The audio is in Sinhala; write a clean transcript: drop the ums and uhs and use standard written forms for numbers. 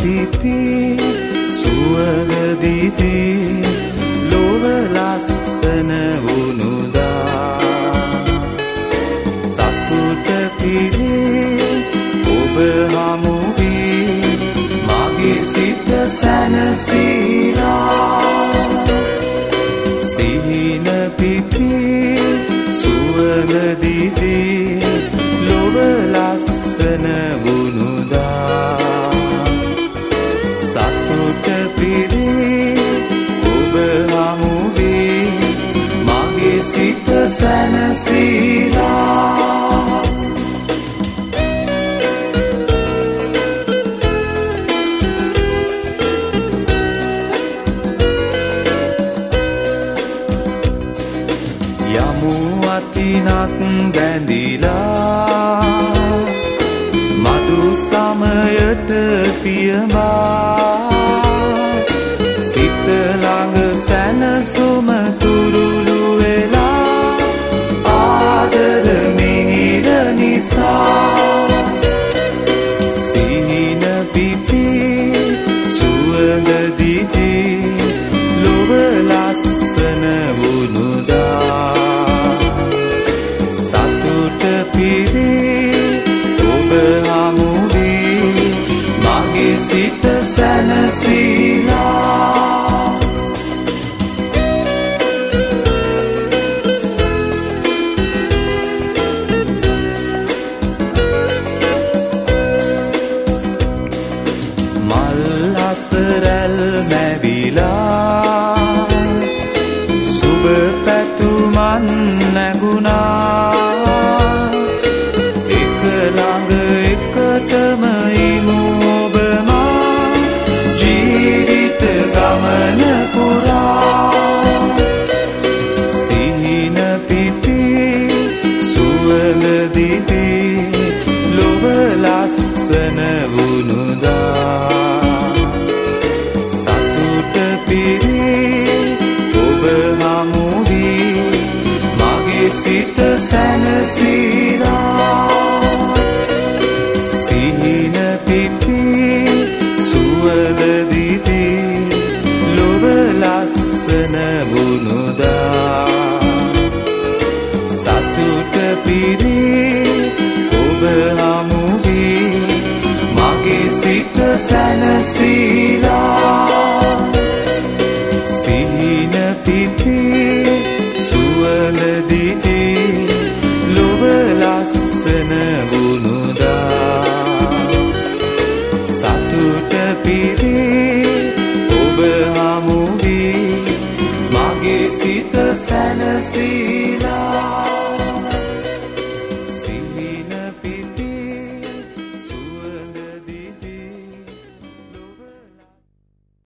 පිපි සුවඳ දිදී ලොව ලස්සන වුණුදා සතුට පිරේ ඔබ හමු වී මගේ සිත සැනසීලා සිහින පිපි සුවඳ දිදී ලොව ලස්සන වුණුදා සතුට පිරේ ඔබ හමු වී මගේ සිත සැනසීලා යමු අතිනත් බැඳිලා මధు සමයට පියමා සිත ළඟ සැනසුම තුරුළු වෙලා ආදර මිහිර නිසා සිහින පිපි සුවඳ දිදී ලොව ලස්සන වුණුදා සතුට පිරේ ඔබ හමු වී මගේ සිත සැනසීලා මල් අසරැල් මැවිලා සුබ පැතුමන් නැගුණා එක ළඟ එකටම ඉමු ඔබ මා ජීවිත ගමන පුරා සිහින පිපි සුවඳ දිදී ලොව ලස්සන වුණුදා සතුට පිරේ ඔබ හමු වී මගේ සිත සැනසීලා සිහින පිපි සුවඳ දිදී ලොව ලස්සන වුණුදා සතුට පිරේ ඔබ හමු වී මගේ සිත සැනසීලා සිහින පිපි සුවඳ දිදී ලොව ලස්සන වුණුදා සතුට පිරේ ඔබ හමු වී මගේ සිත සැනසී